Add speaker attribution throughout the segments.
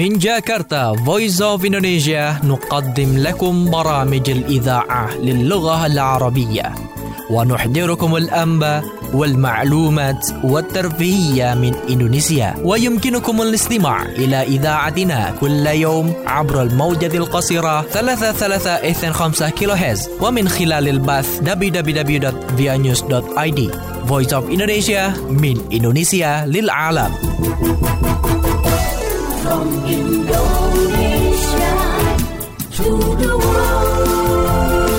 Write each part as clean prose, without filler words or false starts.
Speaker 1: من جاكرتا Voice of Indonesia نقدم لكم برامج الإذاعة للغة العربية ونحضركم الأنباء والمعلومات والترفيهية من إندونيسيا. ويمكنكم الاستماع إلى إذاعتنا كل يوم عبر الموجة القصيرة 3325 كيلوهرتز ومن خلال البث www.vianews.id. Voice of Indonesia من إندونيسيا للعالم.
Speaker 2: From Indonesia to the world.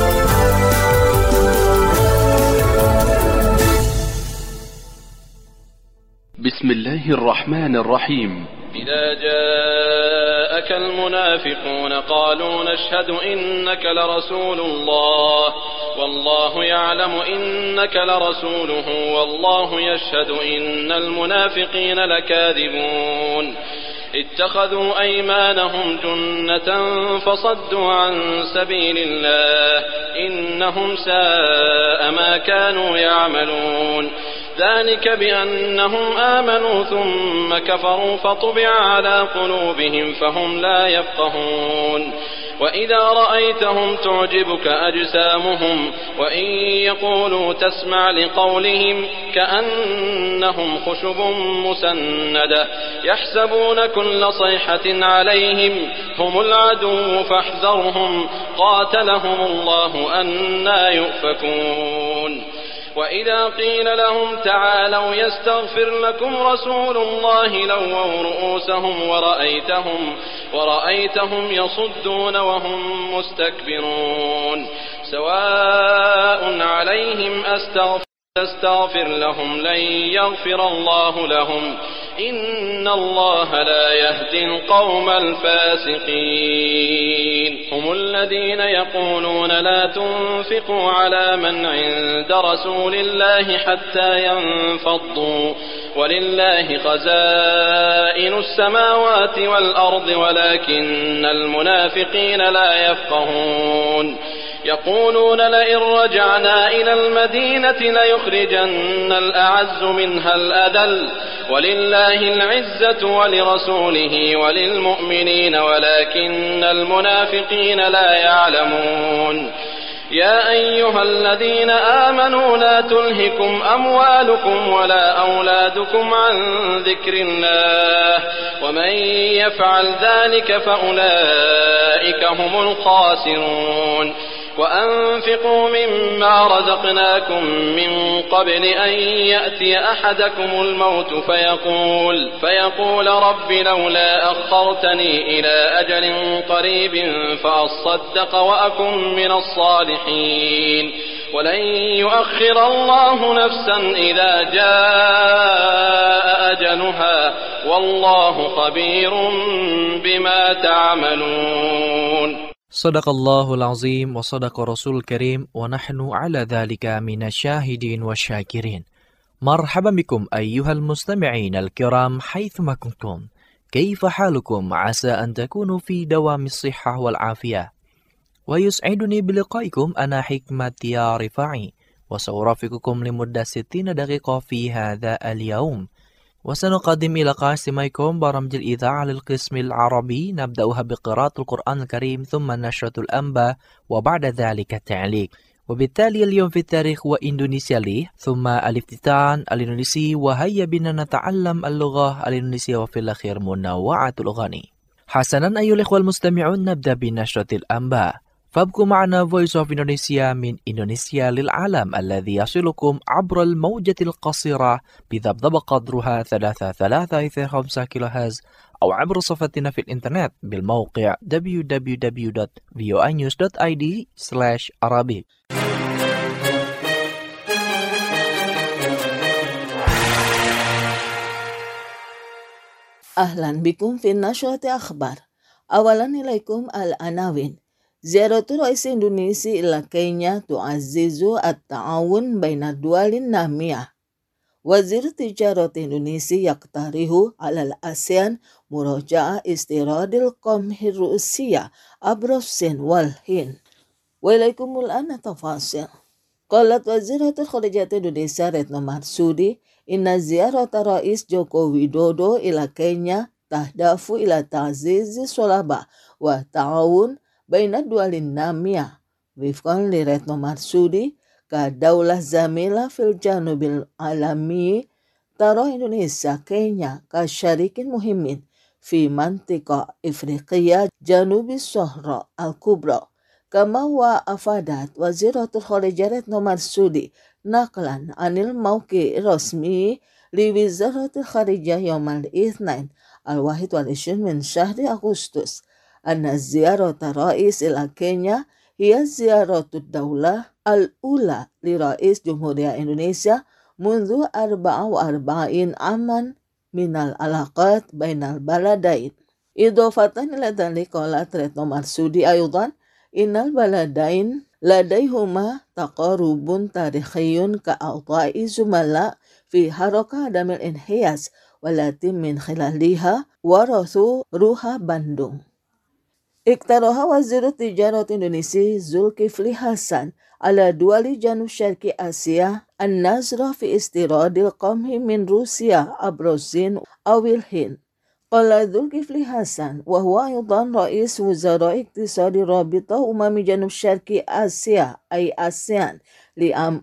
Speaker 3: بسم الله الرحمن الرحيم.
Speaker 4: إذا جاءك المنافقون قالوا نشهد إنك لرسول الله والله يعلم إنك لرسوله والله يشهد إن المنافقين لكاذبون اتخذوا أيمانهم جنة فصدوا عن سبيل الله إنهم ساء ما كانوا يعملون ذلك بأنهم آمنوا ثم كفروا فطبع على قلوبهم فهم لا يفقهون وإذا رأيتهم تعجبك أجسامهم وإن يقولوا تسمع لقولهم كأنهم خشب مسندة يحسبون كل صيحة عليهم هم العدو فاحذرهم قاتلهم الله أنى يؤفكون وإذا قيل لهم تعالوا يستغفر لكم رسول الله لووا رؤوسهم ورأيتهم يصدون وهم مستكبرون سواء عليهم أستغفر لهم لن يغفر الله لهم إن الله لا يهدي القوم الفاسقين هم الذين يقولون لا تنفقوا على من عند رسول الله حتى ينفضوا ولله خزائن السماوات والأرض ولكن المنافقين لا يفقهون يقولون لئن رجعنا إلى المدينة ليخرجن الأعز منها الأذل ولله العزة ولرسوله وللمؤمنين ولكن المنافقين لا يعلمون يا أيها الذين آمنوا لا تلهكم أموالكم ولا أولادكم عن ذكر الله ومن يفعل ذلك فأولئك هم الخاسرون وأنفقوا مما رزقناكم من قبل أن يأتي أحدكم الموت فيقول رب لولا أخرتني إلى أجل قريب فأصدق وأكن من الصالحين ولن يؤخر الله نفسا إذا جاء أجلها والله خبير بما تعملون.
Speaker 1: Sadaqallahul azim wa sadaqa rasul karim wa nahnu ala dhalika minasyahidin wa syakirin. Marhaban bikum ayyuhal mustami'in al-kiram haythuma kuntum. Kaifa halukum? Asa an takunu fi dawamis sihhah wal afiyah. Wa yus'iduni biliqaikum ana hikmati ya rifa'i wa sawrafiqukum limudda 60 daqiqah fi hadha al-yawm. وسنقدم إلى قاسميكم برامج الإذاعة للقسم العربي نبدأها بقراءة القرآن الكريم ثم نشرة الأنباء وبعد ذلك التعليق. وبالتالي اليوم في التاريخ وإندونيسيا لي ثم الافتتان الإندونيسي وهيا بنا نتعلم اللغة الإندونيسية وفي الأخير منوعة الأغاني. حسنا أيها الإخوة المستمعون نبدأ بنشرة الأنباء فابقوا معنا Voice of Indonesia من إندونيسيا للعالم الذي يصلكم عبر الموجة القصيرة بذبذب قدرها 3325 كيلوهرتز أو عبر صفحتنا في الإنترنت بالموقع www.voanews.id/Arabic.
Speaker 5: أهلا بكم في نشرة أخبار. أولا إليكم العناوين. زيارة رئيس إندونيسيا إلى كينيا تعزز التعاون بين الدول النامية. وزير تجارة إندونيسيا يقترح على الآسيان مراجعة استيراد القمح الروسية عبر الصين والهند. وإليكم الآن تفاصيل. قالت وزيرة خارجية إندونيسيا رتنو مرسودي إن زيارة رئيس جوكو ويدودو إلى كينيا تهدف إلى تعزيز الصلابة والتعاون بين الدول النامية وفقا لريتنو مرسودي كدولة زميلة في الجنوب العالمي. ترى إندونيسيا كينيا كشريك مهم في منطقة إفريقيا جنوب الصحراء الكبرى. كما وأفادت وزيرة الخارجية ريتنو مرسودي نقلا عن الموقع الرسمي لوزارة الخارجية يوم الاثنين 21 من شهر أغسطس أن زيارة الرئيس إلى كينيا هي زيارة الدولة الأولى لرئيس جمهورية إندونيسيا منذ 44 عاما من العلاقات بين البلدين. إضافة إلى ذلك قالت ريتنو مرسودي أيضا إن البلدين لديهما تقارب تاريخي كأعضاء زملاء في حركة عدم الانحياز والتي من خلالها ورثوا روح باندung. اقترح وزير التجارة الإندونيسي زولكيفلي حسن على دول جنوب شرق آسيا النظر في استيراد القمح من روسيا عبر الصين أو الهند. قال زولكيفلي حسن وهو أيضا رئيس وزراء اقتصاد رابطة جنوب شرق آسيا أي آسيان لعام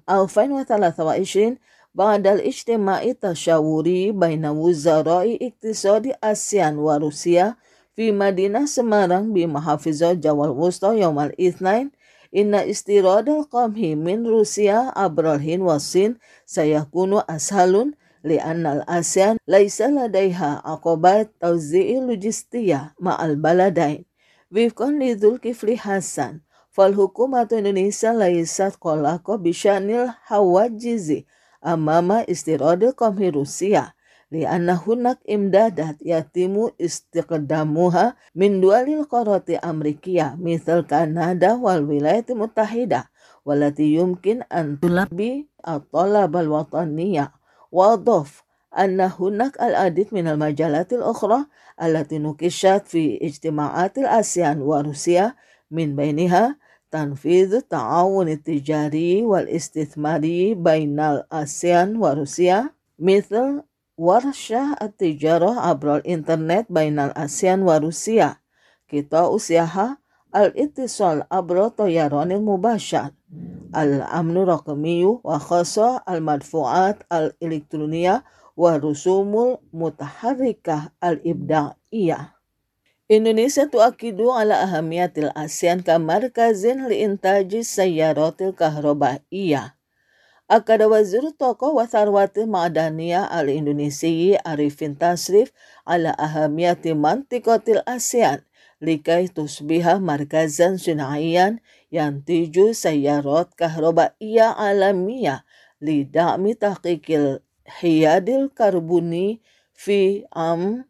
Speaker 5: 2023 بعد الاجتماع التشاوري بين وزراء اقتصاد آسيان وروسيا في مدينة سمارang بمحافظة جوا الوسطى يوم الاثنين إن استيراد القمح من روسيا عبر الهند والصين سيكون أسهل لأن الآسيان ليس لديها عقبات توزيع لوجستية مع البلدين. وفقا لزولكيفلي حسن فالحكومة الإندونيسية ليست قلقة بشأن الحواجز أمام استيراد القمح روسيا لأن هناك إمدادات يتم استخدامها من دول القارة الأمريكية مثل كندا والولايات المتحدة والتي يمكن أن تلبي الطلب الوطني. وأضاف أن هناك العديد من المجالات الأخرى التي ناقشت في اجتماعات الآسيان وروسيا من بينها تنفيذ التعاون التجاري والاستثماري بين الآسيان وروسيا مثل ورشة التجارة عبر الإنترنت بين الآسيان وروسيا، قطاع السياحة، الاتصال عبر الطيران المباشر، الأمن الرقمي وخاصة المدفوعات الإلكترونية والرسوم المتحركة الإبداعية. إندونيسيا تؤكد على أهمية الآسيان كمركز لإنتاج السيارات الكهربائية. أكد وزير الطاقة والثروات المعدنية الإندونيسي أريفين تشريف على أهمية منطقة الآسيان لكي تصبح مركزا صناعيا ينتج سيارات كهربائية عالمية لدعم تحقيق الحياد الكربوني في عام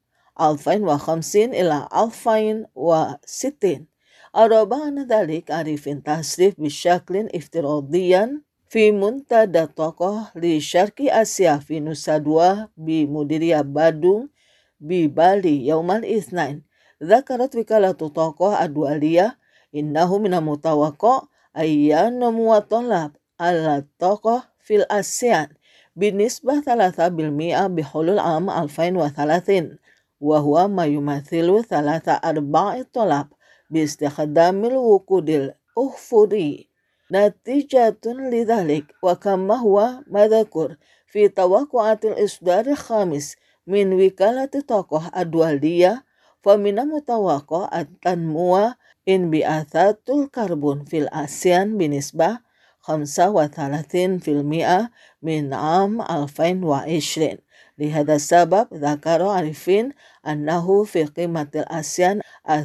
Speaker 5: 2050 إلى 2060. أرى عن ذلك أريفين تشريف بشكل افتراضي في منتدى الطاقة لشرق آسيا في نوسا دوا بمديرية بادung ببالي يوم الاثنين. ذكرت وكالة الطاقة الدولية إنه من المتوقع أن ينمو الطلب على الطاقة في الآسيان بنسبة 3% بحلول عام 2030 وهو ما يمثل 3/4 الطلب باستخدام الوقود الأحفوري. نتيجة لذلك وكما هو مذكور في توقعات الإصدار الخامس من وكالة الطاقة الدولية فمن المتوقع أن تنمو انبعاثات الكربون في الآسيان بنسبة 35% من عام 2020. لهذا السبب ذكر عارفين أنه في قمة الآسيان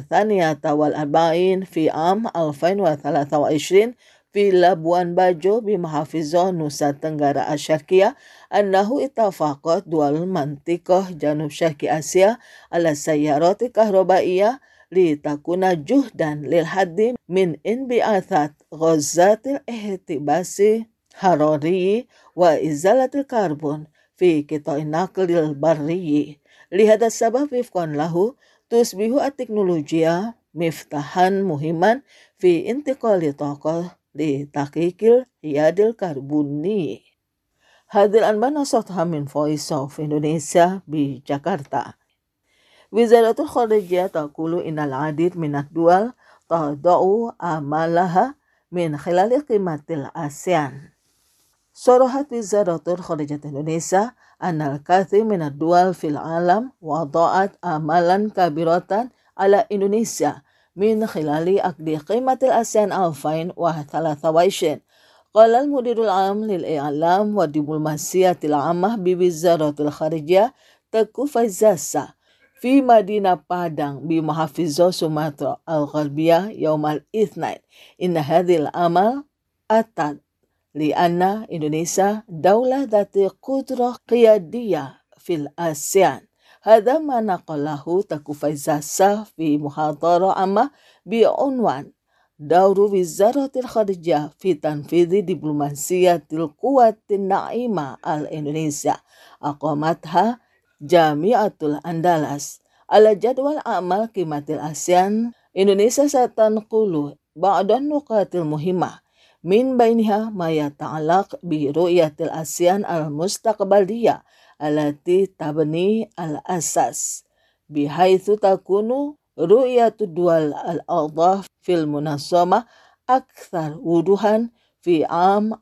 Speaker 5: 42 في عام 2023 في لابوان باجو بمحافظة نوسا تنggara الشرقية أنه اتفقت دول المنطقة جنوب شرق آسيا على السيارات الكهربائية لتكون جهدا للحد من انبعاثات غازات الاحتباس الحراري وإزالة الكربون في قطاع النقل البري. لهذا السبب وفقا له تصبح التكنولوجيا مفتاحا مهما في انتقال الطاقة لتحقيق الحياد الكربوني. هذه الأنباء نشرتها من Voice of Indonesia بجاكرتا. Wizaratul Kharijiyah taqulu innal adid minad dual tada'u amalaha min khilali qimatil ASEAN. Sorohat Wizaratul Kharijiyah Indonesia annal kathir minad dual fil alam wada'at amalan kabiratan ala Indonesia min khilali aqdi qimatil ASEAN 2023. Qala al-mudirul am lil i'lam wa diplomasiyyatil ammah bi Wizaratul Kharijiyah Teuku Faizasa fi Madinah Padang bi Mahafizah Sumatera Al-Gharbiyah yaumal Itsnain. Inna hadhil amal atat li anna Indonesia daulah dhati qudrah qiyadiyah fil ASEAN. Hadha ma naqalahu Teuku Faizasa fi muhadharah ammah bi unwan Dauru Wizaratil Kharijiyah fi tanfidhi diplomasiyatil quwatin na'imah al-Indonesia aqamatha Jami'atul Andalas ala jadwal amal qimatil ASEAN. Indonesia satanqulu ba'dan nuqatil muhimmah min bainiha ma yata'alaq bi ru'yatil ASEAN al-mustaqbaliyah allati tabni al-asas bihaitsu takunu ru'yatud dual al-a'dhaf fil munazzamah akthar wuduhan fi am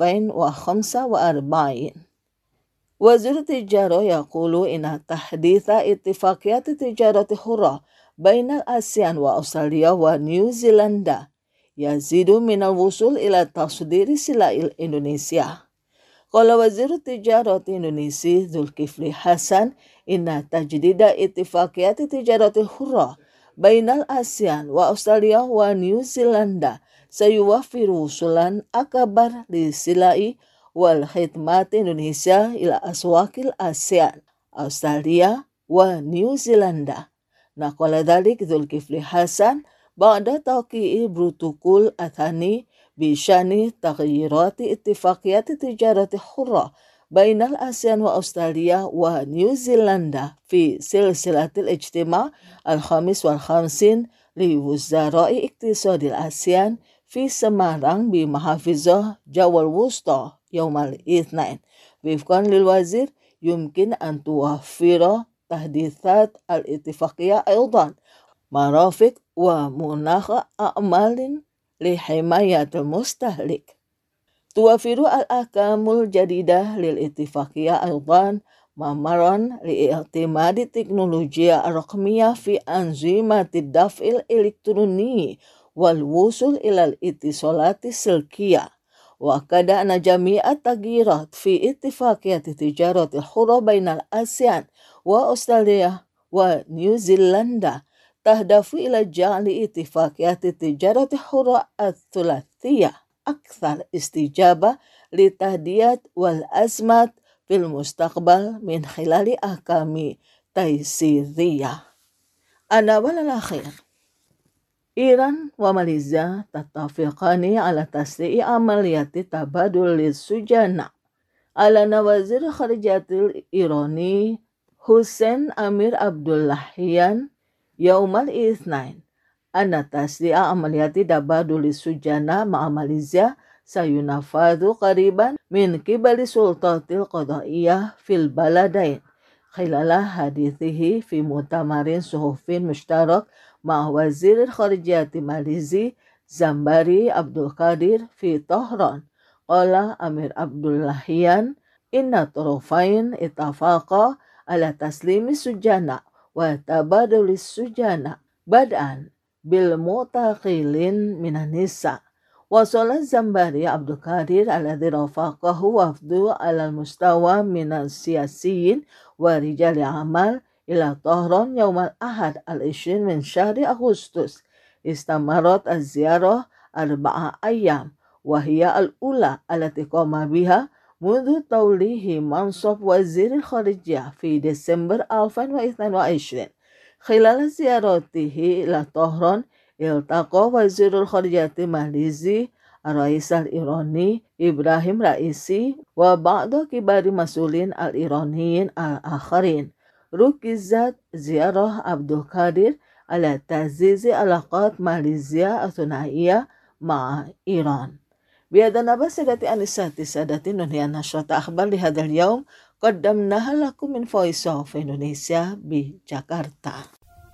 Speaker 5: 2045. Wazir Tijarah yaqulu inna tahditha ittifaqiyat tijarati hurrah bainal ASEAN wa Australia wa New Zelanda yazidu minal wusul ila tasdiri sila'il Indonesia. Qala Wazir Tijarah Indonesia Zulkifli Hasan inna tajdida ittifaqiyat tijarati hurrah bainal ASEAN wa Australia wa New Zelanda sayuwafiru wusulan akabar li sila'i wal khidmat Indonesia ila aswakil ASEAN, Australia wa New Zelanda. Naqala dhalik Zulkifli Hasan ba'da tawqi'i protokol athani bishani taghyirati ittifaqiyati tijarati hurrah bainal ASEAN wa Australia wa New Zelanda fi silsilatil ijtima' al-khamis wal khamsin li wuzara'i iktisadil ASEAN fi Semarang bi Mahafizah Jawal Wusta yaumal Itsnain. Wifqan lil wazir yumkin an tuwaffira tahdithat al-ittifaqiyah aydan marafiq wa munakha a'malin li himayatil mustahlik. Tuwafiru al-ahkamul jadidah lil ittifaqiyah aydan mamaran li i'timadi teknologiya ar-raqmiyah fi anzimatid daf'il elektroni wal wusul ilal ittisolati silkiyah. Wa kada anna jami'at tagyirat fi ittifaqiyati tijaratil hurrah bainal ASEAN wa Australia wa New Zelanda tahdafu ila ja'li ittifaqiyati tijaratil hurrah ats-tsulatsiyah akthar istijabah li tahdiyat wal azmat fil mustaqbal min khilali ahkami taysiriyah. Ana wal akhir. Iran wa Malaysia tattafiqani ala tasdi'i amaliyati tabadul sujana ala nawazir kharijatil Irani Hussein Amir Abdullahian yaumal Itsnain anna tasdi'a amaliyati tabadul sujana ma'a Malaysia sayunafadhu qariban min qibali sultatil qadaiyah fil baladain khilala hadithihi fi mutamarin suhufin mushtarak ma Wazir Kharijiyah Malaysia Zambari Abdul Qadir fi Tehran. Qala Amir Abdullahian inna tarafain ittafaqa ala taslimi sujana wa tabadulis sujana bad'an bil mu'taqilin minan nisa. Wasala Zambari Abdul Qadir alladhi rafaqahu wafdu ala mustawa minan siyasiyin wa rijali amal ila Tehran yaumal ahad al-20 min syahri Agustus. Istamarat az-ziyarah 4 ayyam wa hiya al-ula allati qama biha mundu tawlihi mansab Wazir Kharijiyah fi Desember 2022. Khilal ziyaratihi ila Tehran iltaqa Wazirul Kharijiyah Malaysia Rais al-Irani Ibrahim Raisi wa ba'da kibari masulin al-Iraniyin al-akharin. Rukizat ziarah Abdul Qadir ala ta'zizi alaqat Malaysia athunaiyah ma'a Iran. Biadana basadati anisati sadati nunhiyan nashrata akhbar lihadal yaum. Qaddamnaha lakum min Voice of Indonesia di Jakarta.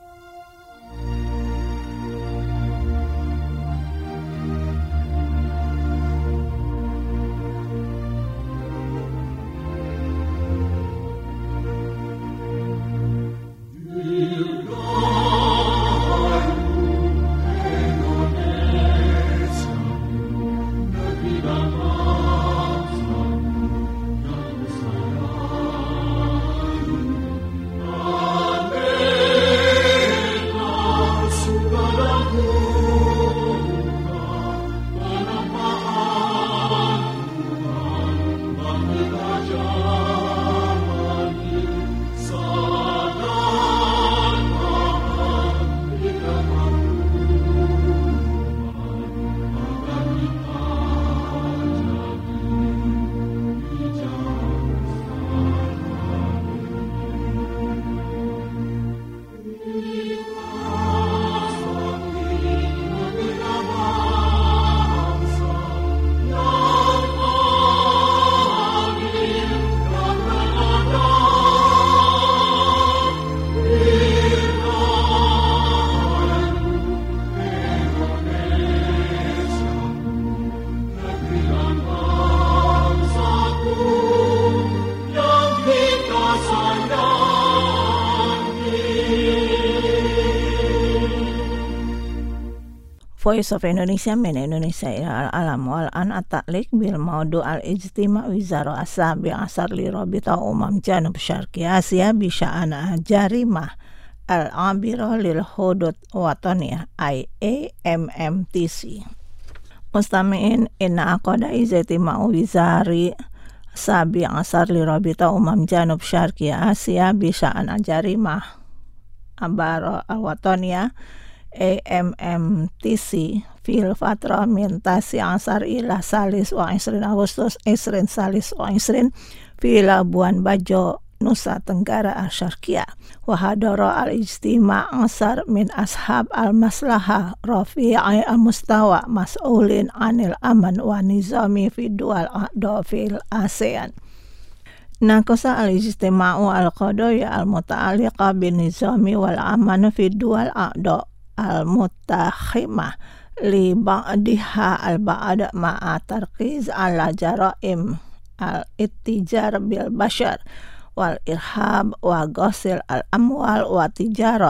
Speaker 6: Voice of Indonesia من Indonesia إلى العالم والآن التعليق بالموضوع الاجتماع وزارة السابع عشر لرابطة جنوب شرق آسيا بشأن جريمة العابرة للحدود الوطنية AMMTC. مستمعين إن عقد اجتماع وزاري السابع عشر لرابطة جنوب شرق آسيا بشأن جريمة العابرة الوطنية AMMTC في الفترة من 19 إلى 23 أغسطس 2023 في Labuan Bajo, Nusa Tenggara Syarqiyah. وحضر الاجتماع 10 من أصحاب المصلحة رفيعي المستوى مسؤولين عن الأمن والنظام في دول أعضاء في الآسيان. ناقش الاجتماع القضايا المتعلقة بالنظام والأمن في الدول أعضاء المتخمة لبعضها البعض مع تركيز على جرائم الاتجار بالبشر والإرهاب وغسل الأموال والتجارة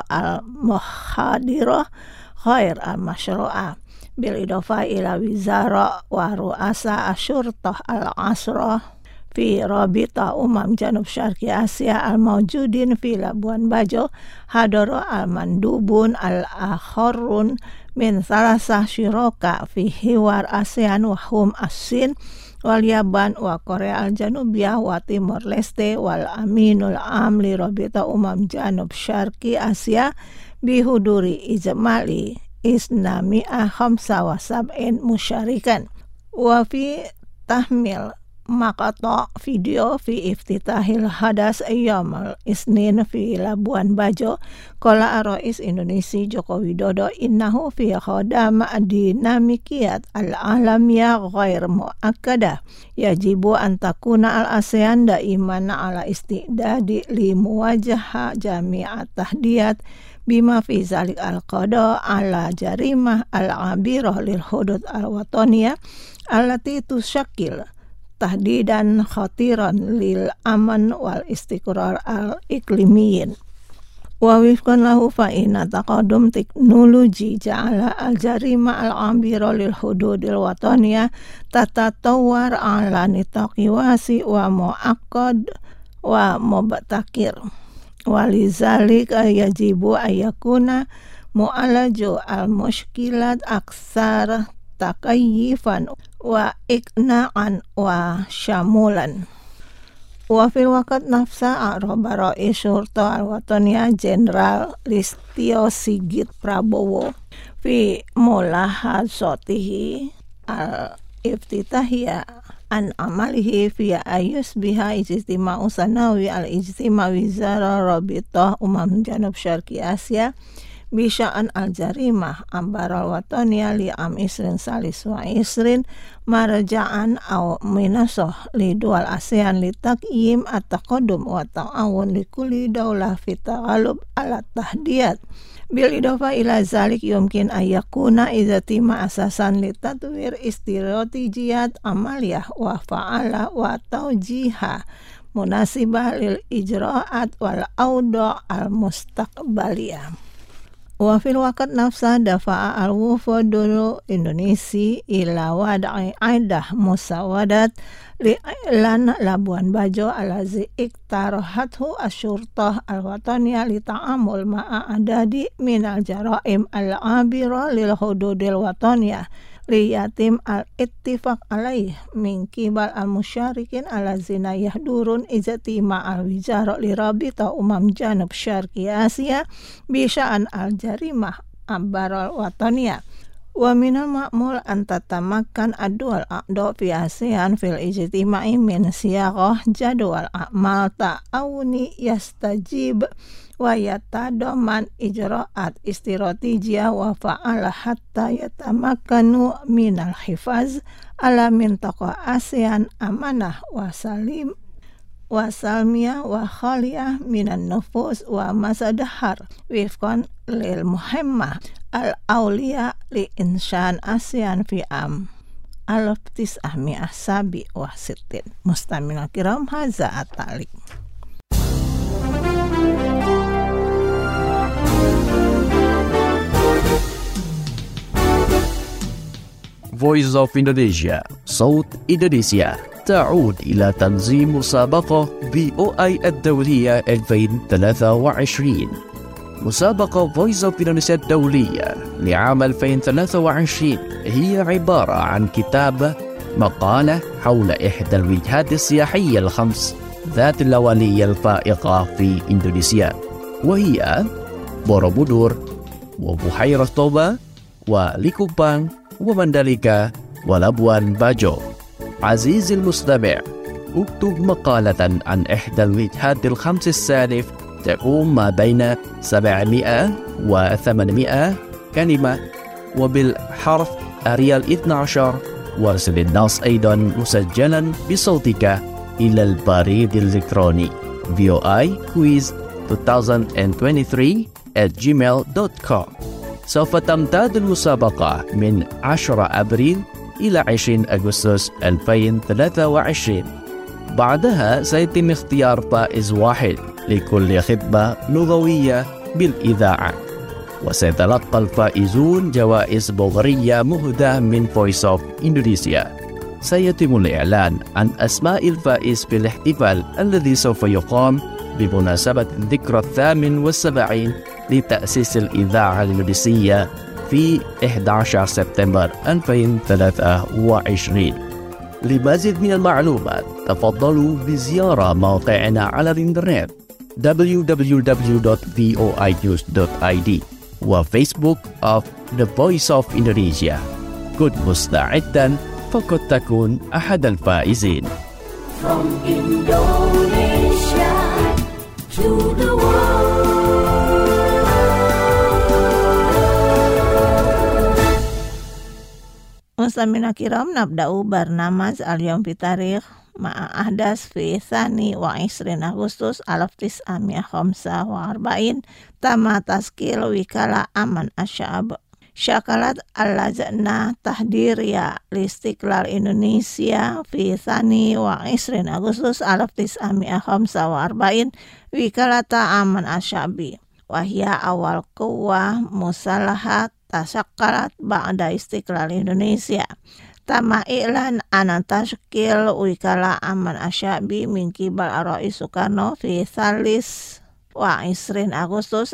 Speaker 6: المخدرة غير المشروعة، بالإضافة إلى وزراء ورؤساء الشرطة العشرة في رابطة جنوب شرق آسيا الموجودين في لابوان باجو. حضر المندوبون الآخرون من 3 شركاء في حوار آسيان وهم الصين واليابان وكوريا الجنوبية وتيمور ليستي والأمين العام لرابطة جنوب شرق آسيا بحضور إجمالي 275 مشاركا. وفي تحميل مقطع فيديو في افتتاح الحدث يوم الاثنين في لابوان باجو قال الرئيس الإندونيسي جوكو ويدودو إنه في خدام الديناميكيات العالمية غير مؤكدة يجب أن تكون الآسيان دائما على استعداد لمواجهة جميع التحديات بما في ذلك القضاء على جريمة العابرة للحدود الوطنية التي تشكل تهديدا خطيرا للأمن والاستقرار الإقليميين. ووفقا له فإن تقدم تكنولوجي جعل الجريمة العابرة للحدود الوطنية تتطور على نطاق واسع ومعقد ومبتكر، ولذلك يجب أن يكون معالج المشكلات أكثر تكيفا وإقناعا وشمولا. وفي الوقت نفسه أعرب رئيس الشرطة الوطنية جنرال لistio Sigit Prabowo في ملاحظاته الافتتاحية عن عمله في أن يصبح اجتماع سنوي الاجتماع وزارة رابطة جنوب شرق آسيا Bisya'an al-jarimah ambaral wataniya li am isrin salis wa isrin marja'an aw minasoh li dual ASEAN li takyim at-taqadum wa ta'awun li kulli daulah fi taghalub ala tahdiyat. Bil idofa ila zalik yumkin ayakuna izatima asasan li tatwir istiratijiyat amaliyah wa fa'ala wa tawjiha munasibah lil ijra'at wal awda' al mustaqbaliyah. Wa fil waqt nafsa dafa'a al-wufudul Indonesia ila wada'i aidah musawadat li'lan Labuan Bajo alazi iktarahathu asyurtah al-wataniyah li ta'amul ma'a adadi minal jaraim al-abira lil hududil wataniyah li yatim al-ittifaq alaih min kibal al-musyarikin alazina yahdurun izati ma'al wizara li rabita janub syarqi Asia bisya'an al-jarimah ambaral wataniyah. Wa minal ma'mul an tatamakan adwal a'do fi ASEAN fil ijtima'i min siyaqah jadwal a'mal ta'awuni yastajib wa yatadaman ijra'at istiratijiyah wa fa'ala hatta yatamakanu minal hifaz ala mintaqa ASEAN amanah wa salim wa salmiyah wa khaliyah minan nufus wa masadahar wifqan lil muhimmah al-awliya li insyan ASEAN fi am al-tis'ahmi'ah sabi wa sittin. Mustamina kiram haza at-talik.
Speaker 7: Voice of Indonesia, صوت إندونيسيا تعود إلى تنظيم مسابقة VOI الدولية 2023. مسابقة Voice of Indonesia الدولية لعام 2023 هي عبارة عن كتابة مقالة حول إحدى الوجهات السياحية الخمس ذات الأولية الفائقة في إندونيسيا، وهي بوروبودور وبحيرة توبا وليكوبان ومندليكا ولابوان باجو. عزيزي المستمع، اكتب مقالة عن إحدى الوجهات الخمس السالف تقوم ما بين 700 و 800 كلمة وبالحرف أريال 12. وارسل النص أيضا مسجلا بصوتك إلى البريد الإلكتروني voiquiz2023@gmail.com. سوف تمتد المسابقة من 10 أبريل إلى 20 أغسطس 2023. بعدها سيتم اختيار فائز واحد لكل خطبة لغوية بالإذاعة، وسيتلقى الفائزون جوائز بلغارية مهداة من Voice of Indonesia. سيتم الإعلان عن أسماء الفائز في الاحتفال الذي سوف يقام بمناسبة الذكرى 78 لتأسيس الإذاعة الإندونيسية في 11 سبتمبر 2023. لمزيد من المعلومات تفضلوا بزيارة موقعنا على الإنترنت www.voinews.id وفيسبوك of The Voice of Indonesia. كن مستعدا فقد تكون أحد الفائزين.
Speaker 2: From Indonesia to the world.
Speaker 6: Mustamina kiram nabda'u barnamaz al-yawm fi tarikh ma'a ahdas fi thani wa 20 Agustus 1945 tama taskil wikala aman asyab syakalat al-lajna tahdiriya listiklal Indonesia fi thani wa 20 Agustus 1945 wikalata aman asyabi wahya awal quwwah musalahat tasakkalat ba'da istiqlal Indonesia. Tama i'lan anan tashkil wikala aman asyabi min kibal Ar-Rais Soekarno fi thalis wa 20 Agustus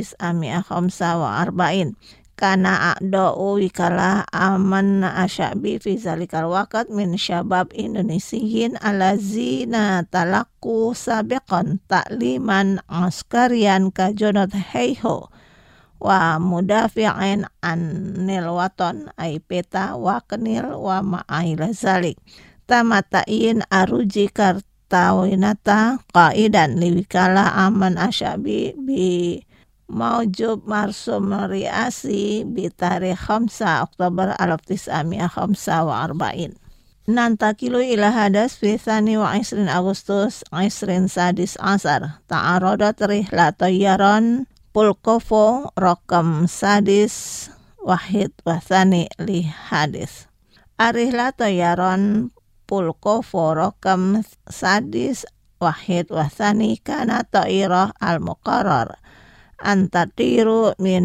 Speaker 6: 1945. Kana a'da'u wikala aman asyabi fi zalikal waqt min syabab Indonesiyin alazina talaqu sabiqan ta'liman askarian kajonot heiho wa mudafi'in anil waton ay peta wa kenil wa ma'aila zalik tamatain aruji kartawinata qaidan liwikala aman asyabi bi Maujub marsum riasi bitarikh 5 Oktober 1945. Nantakilu ila hadas fi tsani wa 20 Agustus 20 sadis asar ta'aradat rihla tayyaran Pulkovo rokam sadis wahid wa tsani li hadis. Arihla tayyaran Pulkovo rokam sadis wahid wa tsani kana ta'irah al-muqarrar antatiru min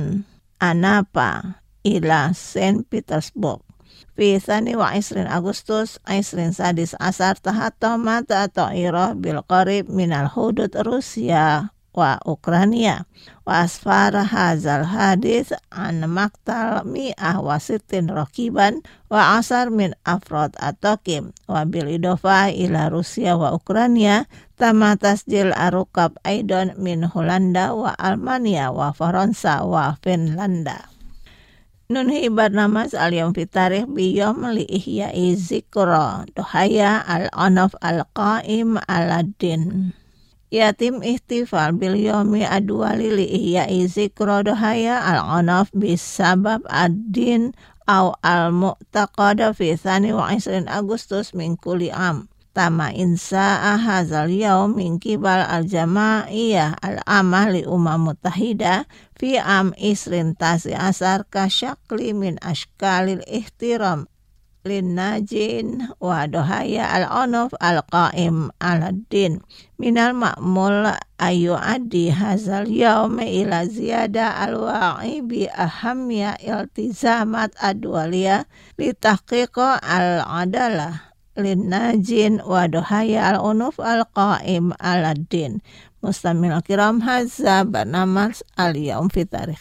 Speaker 6: Anapa ila St. Petersburg. Fi tsani wa 20 Agustus 20 sadis asar tahattama ta'irah bil qarib min al-hudud Rusia wa Ukraina wa asfara hazal hadis an maktal 160 rakiban wa asar min afrod atokim wa bil idofa ila Rusia wa Ukraina tama tasjil arukab aidon min Holanda wa Almania wa Faransa wa Finlanda. Nunhi barnamas al-yawm fi tarikh biyom li ihya'i zikra dohaya al-anaf al-qaim al-din. Yatim ihtifal bil yomi adwali li ihya'i zikra dohaya al-anaf bisabab ad-din aw al-mu'taqada fi tsani wa 20 Agustus min kulli am. Tama insa'a hazal yaum min kibal al-jama'iyah al-amah li Muttahida fi am 20 asar ka syakli min ashkalil ihtiram lin najin wa dohaya al-anaf al-qaim al-din. Minal ma'mul ayu addi hazal yaum ila ziyada al-wa'i bi ahamya iltizamat adwaliyah li tahqiqa al-adalah linnajin wa dohaya al-unuf al-qaim al-din. Mustamil kiram hadza barnamas al-yawm fi tarikh.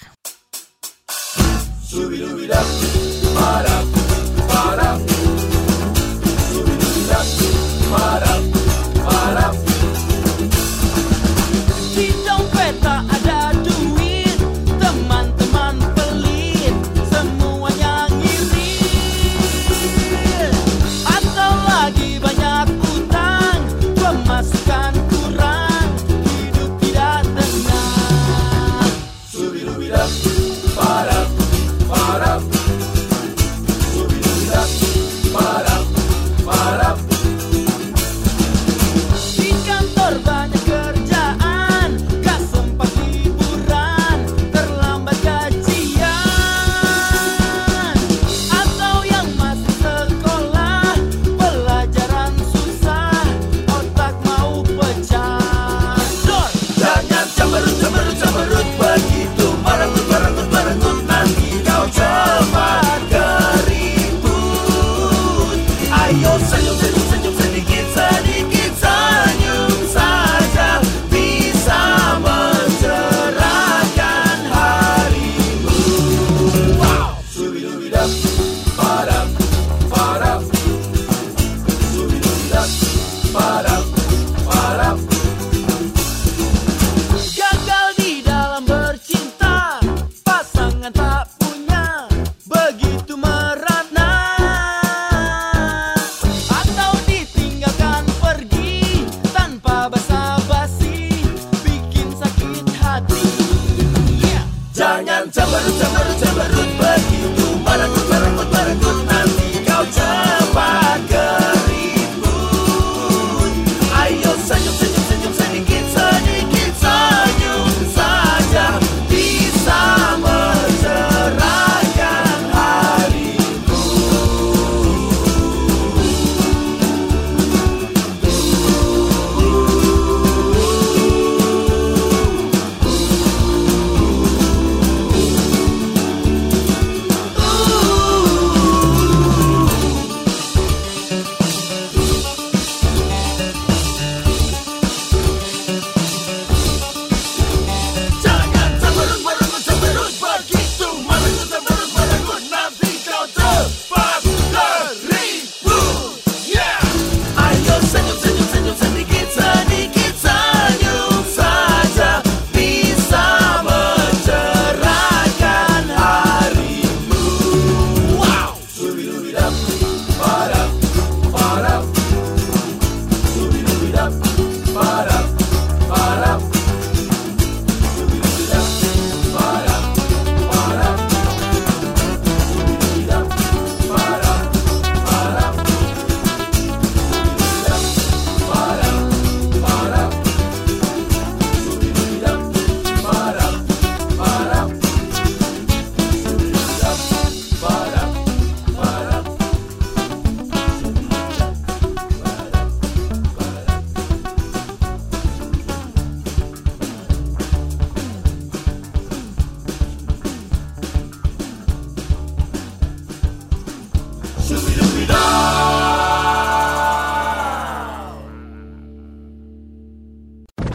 Speaker 8: Di dompet tak ada duit, teman-teman pelit, semuanya ngirit. Atau lagi banyak utang, pemasukan kurang, hidup tidak tenang. Subi-dubi-dap, parap, parap.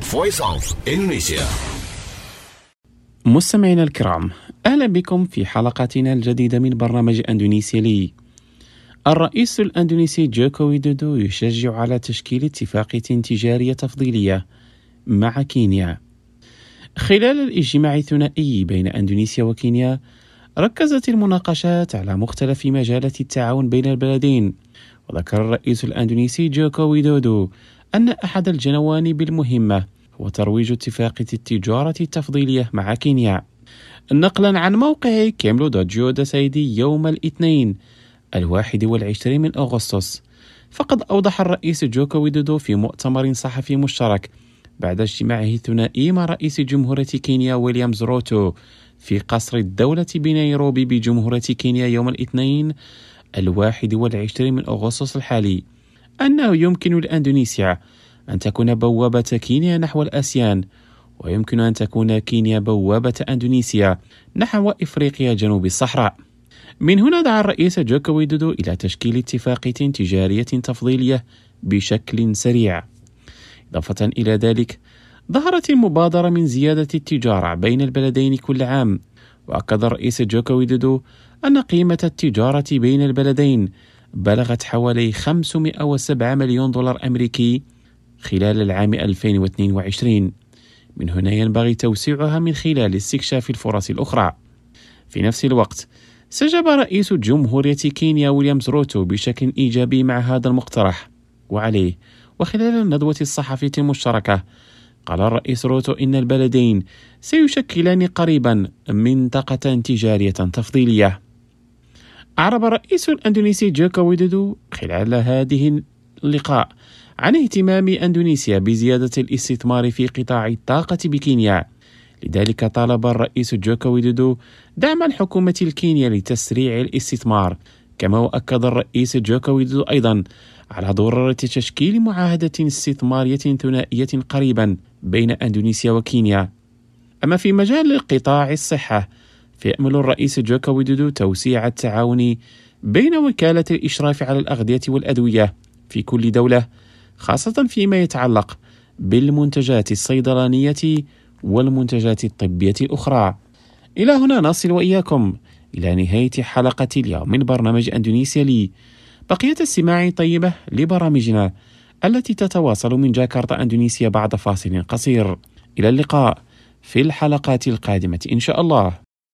Speaker 9: Voice of Indonesia.
Speaker 10: مستمعينا الكرام، أهلا بكم في حلقتنا الجديدة من برنامج أندونيسيا لي. الرئيس الأندونيسي جوكو ويدودو يشجع على تشكيل اتفاقية تجارية تفضيلية مع كينيا. خلال الاجتماع الثنائي بين أندونيسيا وكينيا، ركزت المناقشات على مختلف مجالات التعاون بين البلدين. وذكر الرئيس الأندونيسي جوكو ويدودو أن أحد الجوانب المهمة هو ترويج اتفاقية التجارة التفضيلية مع كينيا. نقلا عن موقع كيملو دوجيو داسايدي يوم الاثنين 21 من أغسطس، فقد أوضح الرئيس جوكو ويدودو في مؤتمر صحفي مشترك بعد اجتماعه الثنائي مع رئيس جمهورية كينيا ويليامز روتو في قصر الدولة بنيروبي بجمهورية كينيا يوم الاثنين 21 من أغسطس الحالي، أنه يمكن لأندونيسيا أن تكون بوابة كينيا نحو الآسيان، ويمكن أن تكون كينيا بوابة أندونيسيا نحو إفريقيا جنوب الصحراء. من هنا دعا الرئيس جوكو ويدودو إلى تشكيل اتفاقية تجارية تفضيلية بشكل سريع. إضافة إلى ذلك، ظهرت المبادرة من زيادة التجارة بين البلدين كل عام، وأكد الرئيس جوكو ويدودو أن قيمة التجارة بين البلدين بلغت حوالي 507 مليون دولار أمريكي خلال العام 2022. من هنا ينبغي توسيعها من خلال استكشاف الفرص الأخرى. في نفس الوقت، استجاب رئيس جمهورية كينيا ويليامز روتو بشكل إيجابي مع هذا المقترح، وعليه وخلال الندوة الصحفية المشتركة قال الرئيس روتو إن البلدين سيشكلان قريبا منطقة تجارية تفضيلية. أعرب الرئيس الأندونيسي جوكو ويدودو خلال هذه اللقاء عن اهتمام أندونيسيا بزيادة الاستثمار في قطاع الطاقة بكينيا. لذلك طالب الرئيس جوكو ويدودو دعم الحكومة الكينية لتسريع الاستثمار. كما أكد الرئيس جوكو ويدودو أيضا على ضرورة تشكيل معاهدة استثمارية ثنائية قريبا بين أندونيسيا وكينيا. أما في مجال قطاع الصحة، فيأمل الرئيس جوكو ويدودو توسيع التعاون بين وكالة الإشراف على الأغذية والأدوية في كل دولة، خاصة فيما يتعلق بالمنتجات الصيدلانية والمنتجات الطبية الأخرى. إلى هنا نصل وإياكم إلى نهاية حلقة اليوم من برنامج أندونيسيا لي. بقية السماع طيبة لبرامجنا التي تتواصل من جاكرتا أندونيسيا بعد فاصل قصير. إلى اللقاء في الحلقات القادمة إن شاء الله.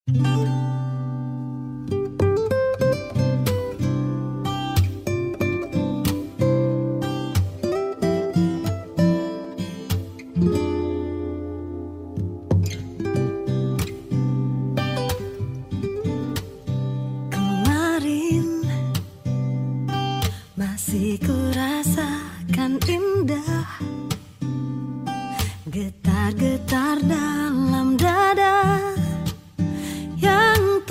Speaker 2: Masih kurasakan indah getar-getar dalam dada yang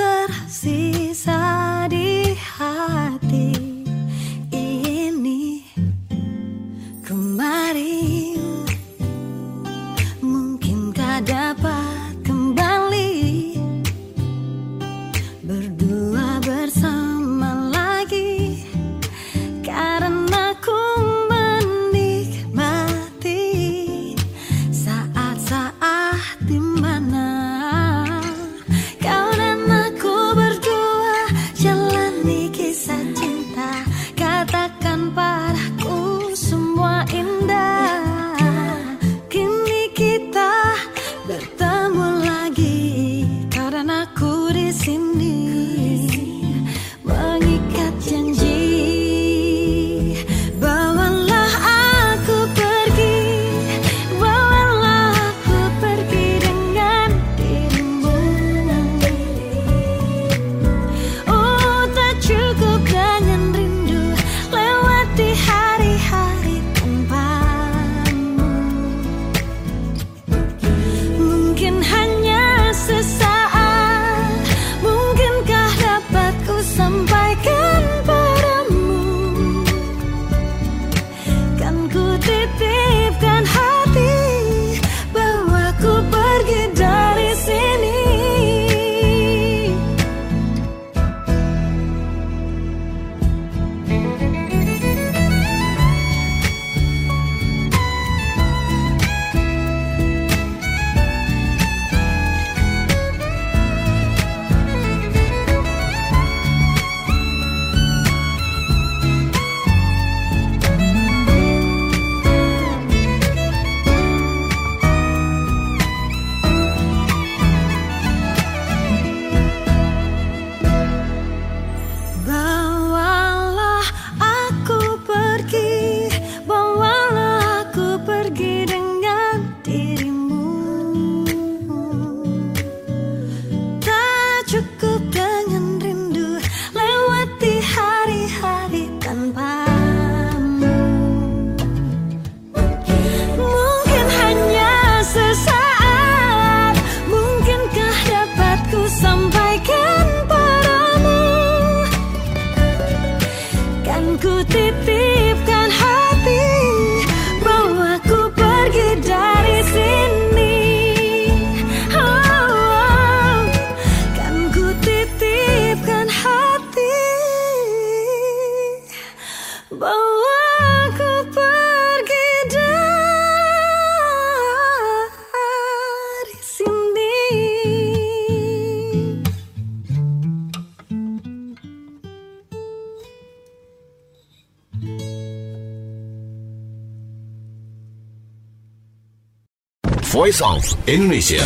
Speaker 9: Voice of Indonesia.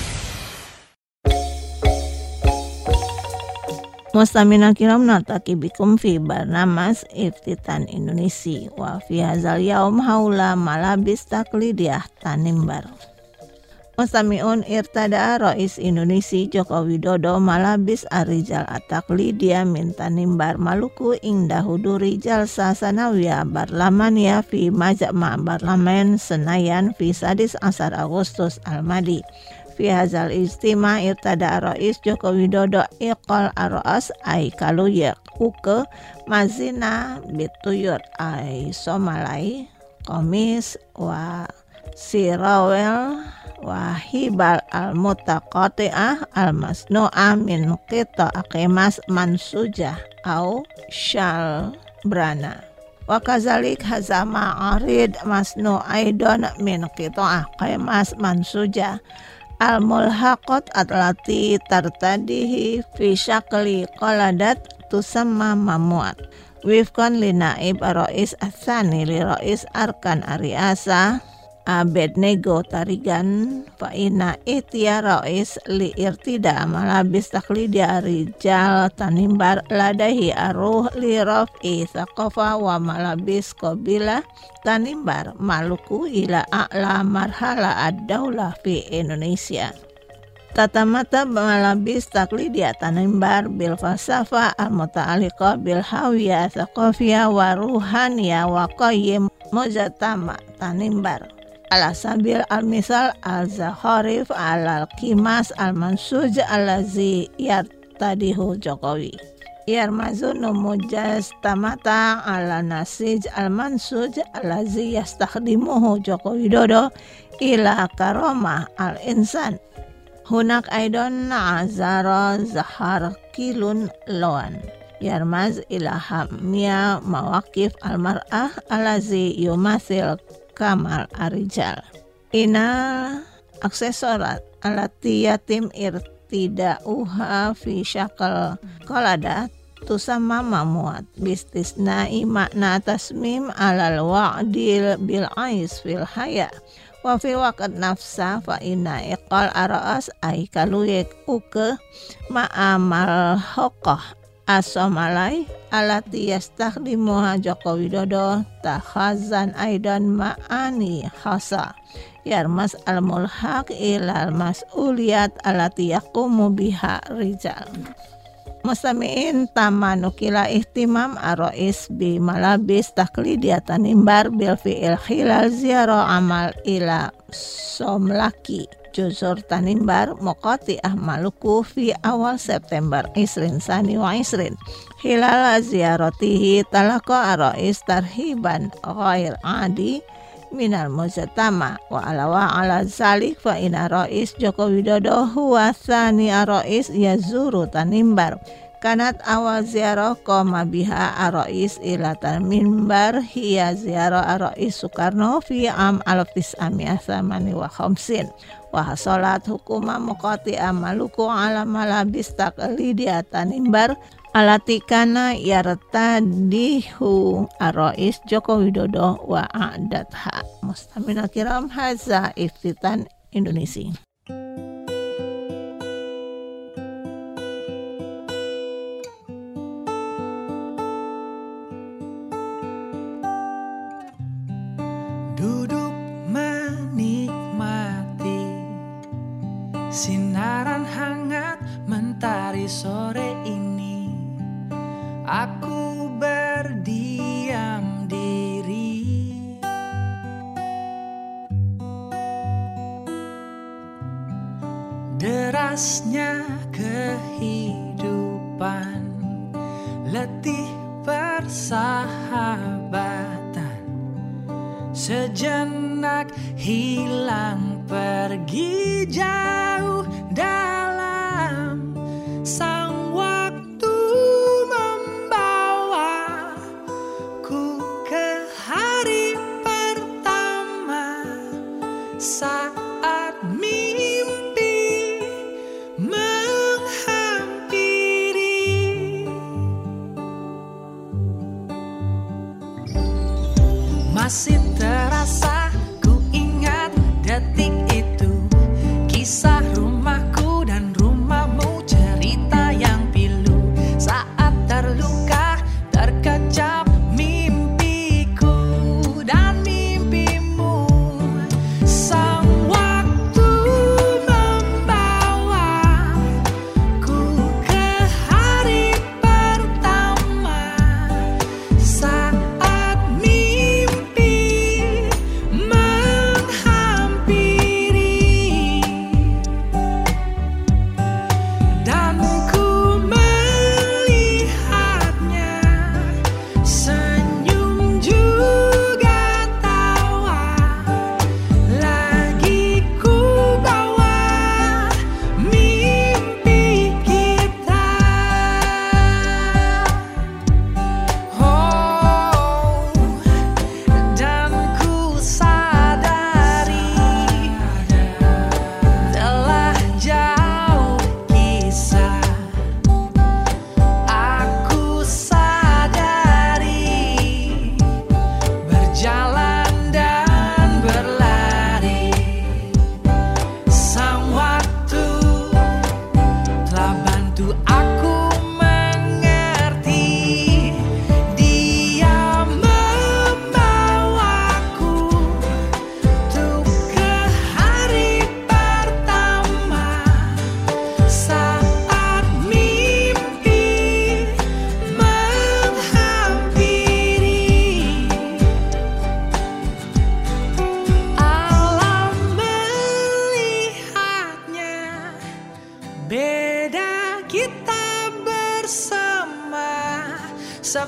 Speaker 6: Mustamina kiram nataki bikum fi barnamas iftitan Indonesia wa fi hadzal yaum haula malabis taklidiyah Tanimbar. Mustamiun irtada Rais Indonesia Joko Widodo malabis arijal at-taklidiyah min Tanimbar Maluku ing dahuduri jalsa sanawiyah barlamania fi majma' Barlamen Senayan fi 11 Agustus al-Madi. Fi hadzal ijtima' irtada Rais Joko Widodo iqal aras ay kaluyek uke mazina bituyur ay somalai komis wa sirawel wa hibal al-mutaqati'ah al-masnu'ah min qita' qimas mansujah au syal brana wa kazalik hazama arid masnu' aidon min qita' qimas mansujah al-mulhaqat atlati tartadihi fi syakli qaladat tusamma mamuat wifkan li naib Rais Ats-Tsani li Rais Arkan Ariasa Abednego Tarigan fa inna itya Rais li irtida malabis taklidiyah rijal Tanimbar ladahi aruh li raf'i thaqafa wa malabis qabila Tanimbar Maluku ila a'la marhala ad-daulah fi Indonesia. Tatamata malabis taklidiyah Tanimbar bil falsafah al-muta'alliqah bil hawiyah thaqafiyah wa ruhaniyah wa qayyim mujtama' Tanimbar. Ala sabil al-misal al-zakharif al-kimas al-mansuj alazi yartadihu Jokowi. Yarmazunu mujastamata ala nasij al-mansuj alazi yastakhdimuhu Joko Widodo ila karomah al-insan. Hunak aidon azara zahar kilun loan. Yarmaz ila hamia mawakif al-mar'ah alazi yumathil kamal arijal. Inal aksesorat alati yatim irtida'uha fi syakal qaladat tusamma mamuat bistisna'i makna tasmim alal wa'dil bil ais fil haya wa fil waqt nafsa fa inna iqal aras ay kaluyek uke ma'amal hoqah asomalai alati yastakhdimuha Joko Widodo takhazan aidan ma'ani khasa yarmas al-mulhaq ilal mas'uliyat alati yaqumu biha rijal. Mustami'in tamanukila ihtimam Rais bi malabis taklidiyah Tanimbar bil fi'il khilal ziarah amal ila somlaki Juzur Tanimbar Muqati'ah Maluku fi awal September Isrin Sani wa Isrin hilal ziaratihi talaqa Rais tarhiban ghair adi minal mujtama wa ala zalik fa inna Rais Joko Widodo huwa tsani Rais yazuru Tanimbar kanat awal ziarah qoma biha Rais ila Tanimbar hiya ziarah Rais Soekarno fi am 1958 wa hasolat hukuma muqati'ah Maluku ala malabis taklidiyah Tanimbar alatikana yartadihu Rais Joko Widodo wa a'datha. Mustamina kiram haza iftitan Indonesia.
Speaker 8: Duduk menikmati sinaran hangat mentari sore ini, aku berdiam diri. Derasnya kehidupan, letih persahabatan, sejenak hilang pergi jauh dalam sang waktu membawaku ke hari pertama saat mimpi menghampiri. Masih terasa ku ingat detik itu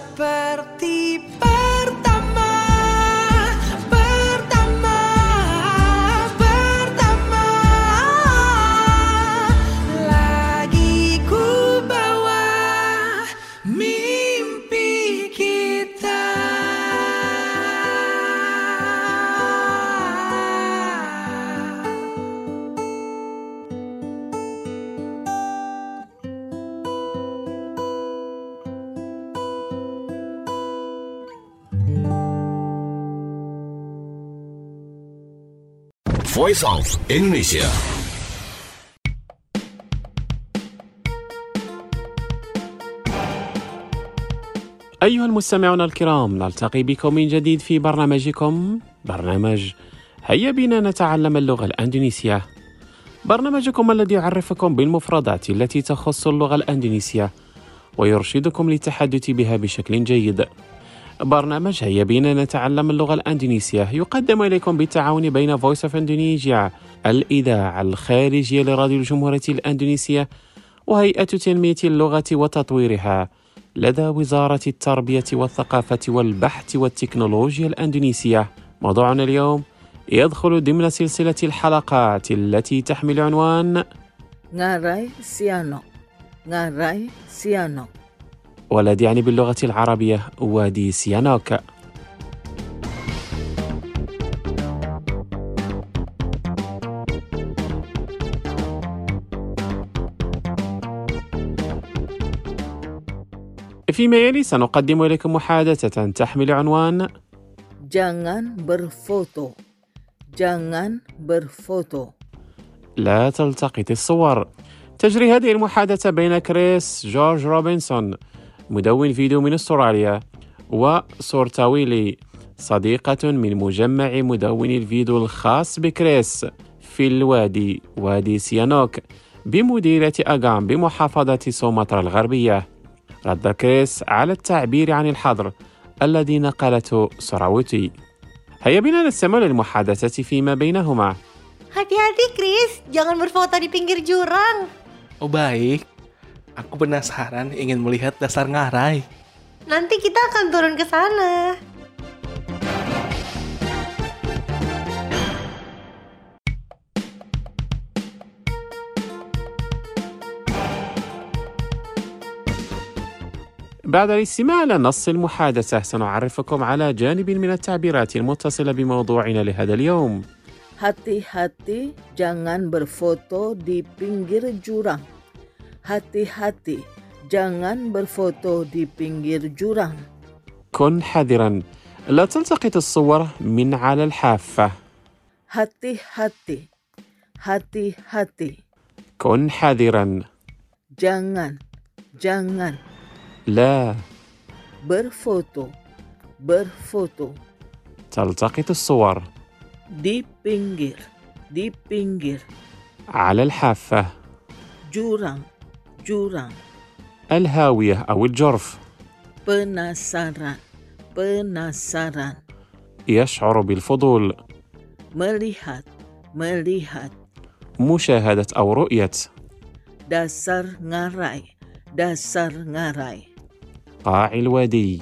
Speaker 8: seperti pertama. Lagi ku bawa mimpi kita.
Speaker 9: Voice of Indonesia.
Speaker 10: أيها المستمعون الكرام، نلتقي بكم من جديد في برنامجكم برنامج هيا بنا نتعلم اللغة الأندونيسية. برنامجكم الذي يعرفكم بالمفردات التي تخص اللغة الأندونيسية ويرشدكم للتحدث بها بشكل جيد. برنامج هيا بنا نتعلم اللغة الأندونيسية يقدم إليكم بالتعاون بين Voice of Indonesia الإذاعة الخارجية لراديو الجمهورية الأندونيسية وهيئة تنمية اللغة وتطويرها لدى وزارة التربية والثقافة والبحث والتكنولوجيا الأندونيسية. موضوعنا اليوم يدخل ضمن سلسلة الحلقات التي تحمل عنوان
Speaker 5: Ngarai Sianok. Ngarai Sianok.
Speaker 10: والذي يعني باللغة العربية وادي سيانوك. فيما يلي سنقدم لكم محادثة تحمل عنوان
Speaker 5: Jangan berfoto. Jangan berfoto.
Speaker 10: لا تلتقط الصور. تجري هذه المحادثة بين كريس جورج روبنسون مدون فيديو من أستراليا وسورتاويلي صديقة من مجمع مدون الفيديو الخاص بكريس في الوادي وادي سيانوك بمديرية أغام بمحافظة سومطرة الغربية. رد كريس على التعبير عن الحظر الذي نقلته سراوتي. هيا بنا نستمع للمحادثة فيما بينهما.
Speaker 11: Hati-hati Chris, jangan berfoto di pinggir jurang.
Speaker 12: Oh baik, aku penasaran ingin melihat dasar ngarai.
Speaker 11: Nanti kita akan turun ke sana.
Speaker 10: بعد الاستماع إلى نص المحادثة سنعرفكم على جانب من التعبيرات المتصلة بموضوعنا لهذا اليوم.
Speaker 5: Hati-hati jangan berfoto di pinggir jurang. Hati-hati jangan berfoto di pinggir jurang.
Speaker 10: كن حذرا، لا تلتقط الصور من على الحافة.
Speaker 5: Hati-hati. Hati-hati.
Speaker 10: كن حذرا.
Speaker 5: Jangan.
Speaker 10: لا.
Speaker 5: Berfoto.
Speaker 10: تلتقط الصور.
Speaker 5: Di pinggir.
Speaker 10: على الحافة.
Speaker 5: Jurang.
Speaker 10: الهاوية أو الجرف.
Speaker 5: Penasaran.
Speaker 10: يشعر بالفضول.
Speaker 5: Melihat.
Speaker 10: مشاهدة أو رؤية.
Speaker 5: Dasar ngarai.
Speaker 10: قاع الوادي.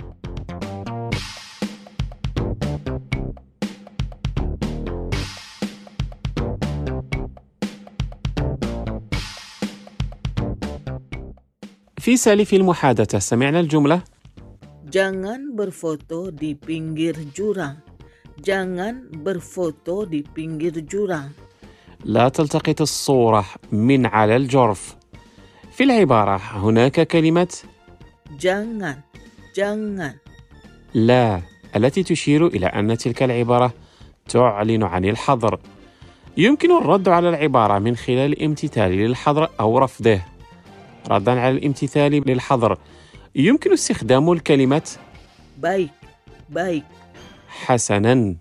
Speaker 10: في سالف المحادثة سمعنا الجملة
Speaker 5: Jangan berfoto di pinggir jurang. Jangan berfoto di pinggir jurang.
Speaker 10: لا تلتقط الصورة من على الجرف. في العبارة هناك كلمة
Speaker 5: Jangan.
Speaker 10: لا التي تشير إلى أن تلك العبارة تعلن عن الحظر. يمكن الرد على العبارة من خلال الامتثال للحظر أو رفضه. ردا على الامتثال للحظر يمكن استخدام الكلمة
Speaker 5: baik.
Speaker 10: حسنا.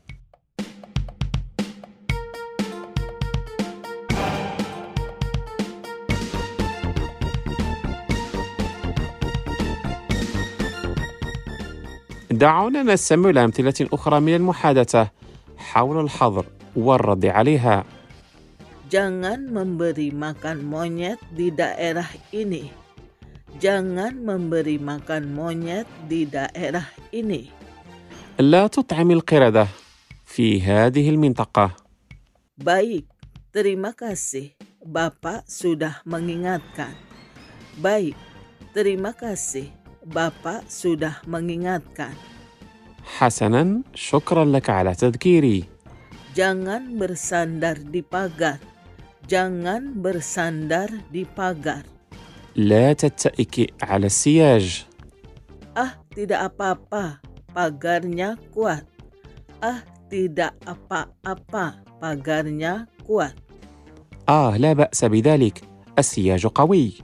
Speaker 10: دعونا نستمع لأمثلة أخرى من المحادثة حول الحظر والرد عليها.
Speaker 5: Jangan memberi makan monyet di daerah ini. Jangan memberi makan monyet di daerah ini.
Speaker 10: لا تطعم القردة في هذه المنطقة.
Speaker 5: Baik, terima kasih. Bapak sudah mengingatkan. Baik, terima kasih. Bapak sudah mengingatkan.
Speaker 10: حسناً، شكراً لك على تذكيري.
Speaker 5: Jangan bersandar di pagar. Jangan bersandar di pagar.
Speaker 10: لا تتكئ على السياج.
Speaker 5: Tidak apa-apa. Pagarnya kuat. Tidak apa-apa. Pagarnya kuat.
Speaker 10: لا بأس بذلك، السياج قوي.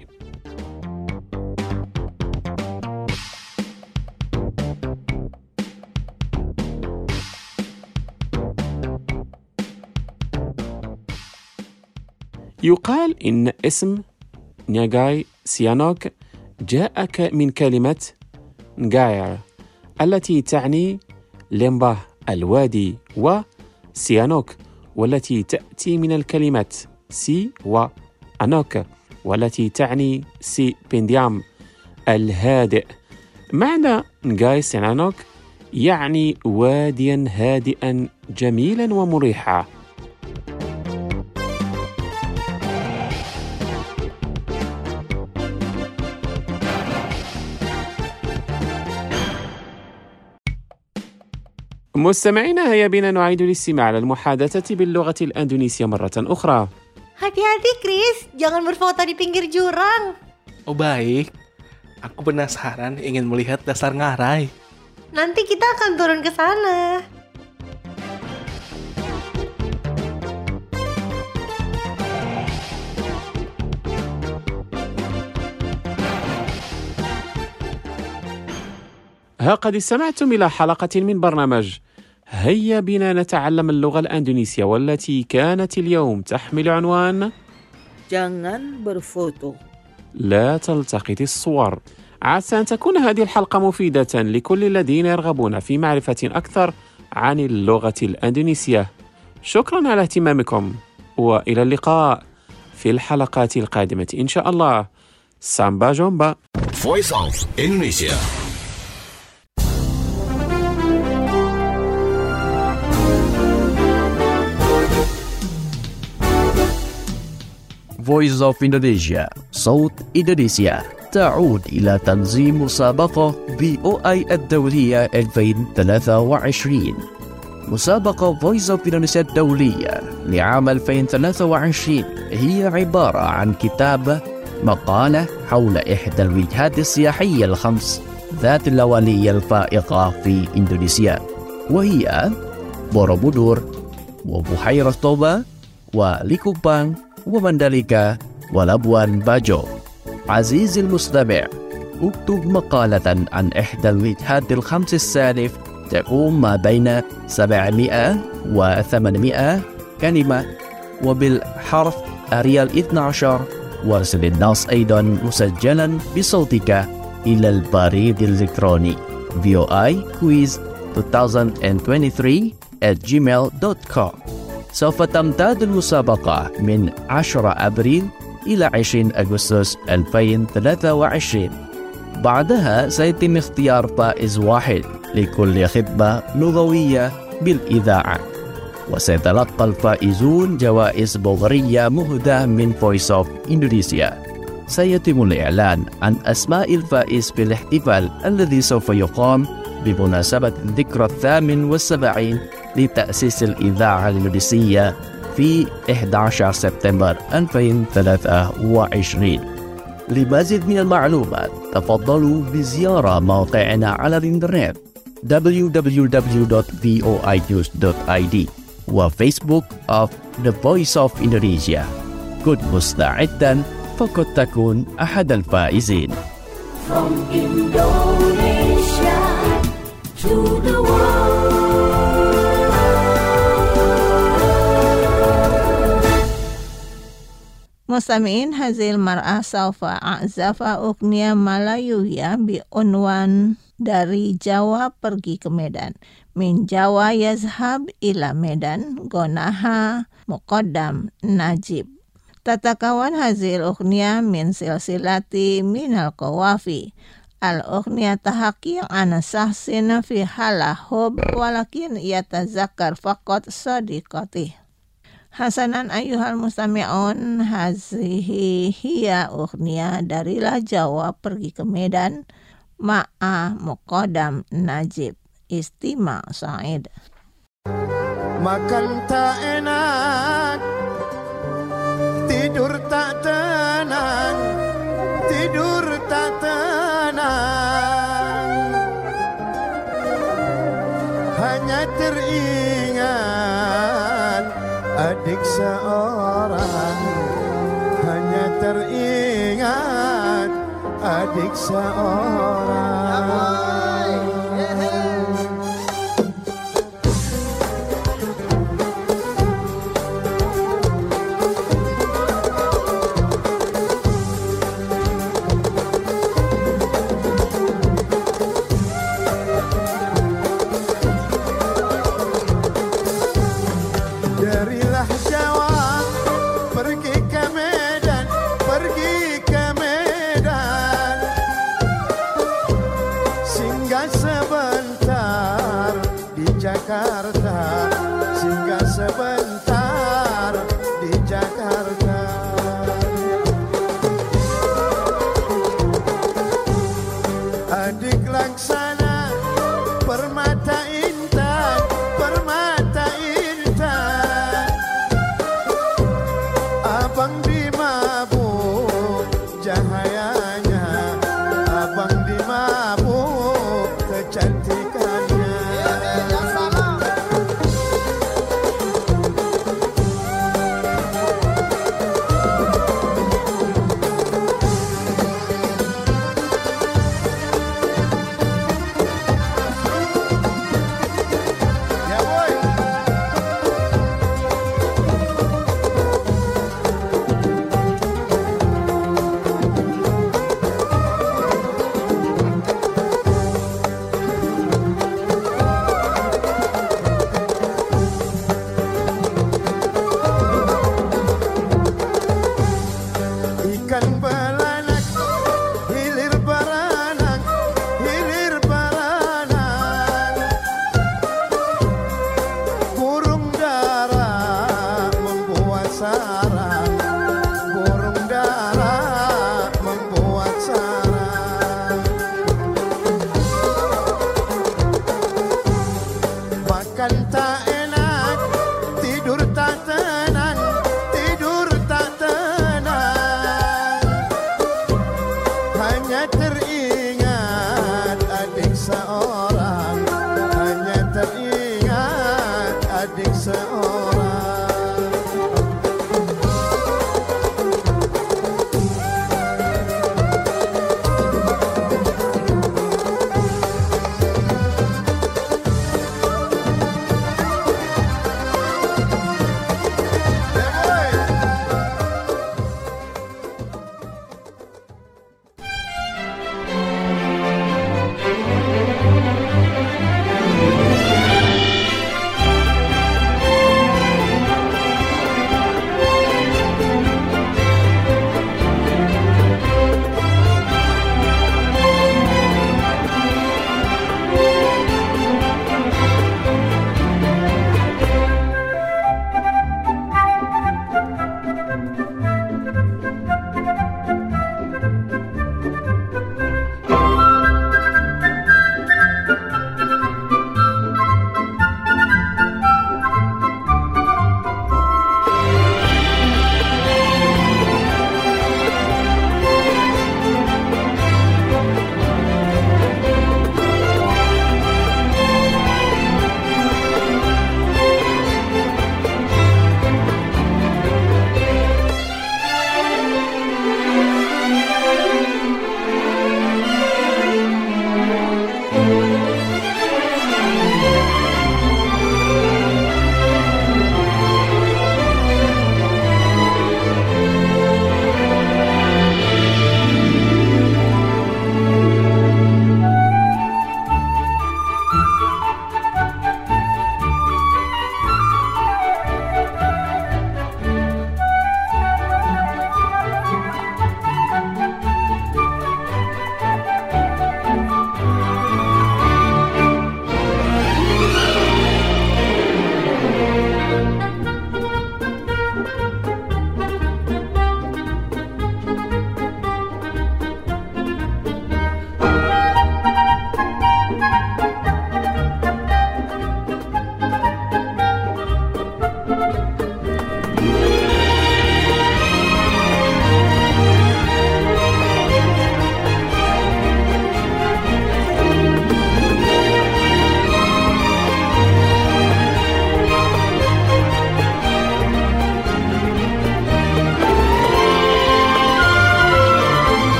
Speaker 10: يقال إن اسم نياغاي سيانوك جاءك من كلمة نغاير التي تعني لمبا الوادي، وسيانوك والتي تأتي من الكلمة سي وأنوك والتي تعني سي بنديام الهادئ. معنى نغاي سيانوك يعني واديا هادئا جميلا ومريحا. مستمعينا، هيا بنا نعيد الاستماع على المحادثة باللغة الأندونيسية مرة أخرى.
Speaker 11: Hati-hati Chris, jangan berfoto di pinggir jurang.
Speaker 12: Oh baik, aku penasaran ingin melihat dasar ngarai.
Speaker 11: Nanti kita akan turun ke sana.
Speaker 10: ها قد استمعتم إلى حلقة من برنامج هيا بنا نتعلم اللغة الأندونيسية، والتي كانت اليوم تحمل عنوان
Speaker 5: Jangan berfoto.
Speaker 10: لا تلتقط الصور. عسى أن تكون هذه الحلقة مفيدة لكل الذين يرغبون في معرفة أكثر عن اللغة الأندونيسية. شكرا على اهتمامكم، وإلى اللقاء في الحلقات القادمة إن شاء الله. سامبا جومبا.
Speaker 9: Voice of Indonesia.
Speaker 7: Voice of Indonesia, صوت إندونيسيا، تعود إلى تنظيم مسابقة VOI الدولية 2023. مسابقة Voice of Indonesia الدولية لعام 2023 هي عبارة عن كتابة مقالة حول إحدى الوجهات السياحية الخمس ذات اللونية الفائقة في إندونيسيا، وهي بوروبودور وبحيرة توبا وليكوبان ومندليكا ولابوان باجو. عزيزي المستمع، اكتب مقالة عن إحدى الوجهات الخمس السالف تقوم ما بين 700 و 800 كلمة وبالحرف أريال 12، وارسل النص أيضا مسجلا بصوتك إلى البريد الإلكتروني voiquiz2023@gmail.com. سوف تمتد المسابقة من 10 أبريل إلى 20 أغسطس 2023. بعدها سيتم اختيار فائز واحد لكل خطبة لغوية بالإذاعة، وسيتلقى الفائزون جوائز بلغرية مهداة من Voice of Indonesia. سيتم الإعلان عن أسماء الفائز في الاحتفال الذي سوف يقام بمناسبة الذكرى 78 لتأسيس الإذاعة الإندونيسية في 11 سبتمبر 2023. لمزيد من المعلومات تفضلوا بزيارة موقعنا على الإنترنت www.voinews.id وفيسبوك of The Voice of Indonesia. كن مستعدا فقد تكون أحد الفائزين.
Speaker 2: From Indonesia to the world.
Speaker 6: مستمعين، هذه المرأة سوف أعزف أغنية ملايوية بعنوان Dari Jawa Pergi ke Medan. Min Jawa yazhab ila Medan, Gonaha Muqaddam Najib. Tatakawan hazil ughniya min silsilati minal qawafi. Al-ughniya tahaki ana sahsina fi hala hub walakin yatazakkar faqat sadiqati. Hasanan ayyuhal mustami'un, hazihi hiya ughniya darilah Jawa pergi ke Medan ma'a muqaddam Najib. Istima Said.
Speaker 13: Makan tak enak, tidur tak tenang, tidur tak tenang. Hanya teringat adik seorang, hanya teringat adik seorang. Darilah Jawa pergi ke Medan, pergi ke Medan, singgah sebentar di Jakarta, singgah sebentar di Jakarta. Adik laksana permata intan, permata intan. Abang dimabuk cahayanya, abang dimabuk kecantikannya. Ikan belanak, hilir beranak, hilir beranak. Burung dara membuat sarang, burung dara membuat sarang. Makan tak enak, tidur tak tenang, tidur tak tenang. Hanya teringat adik seorang, hanya teringat adik seorang.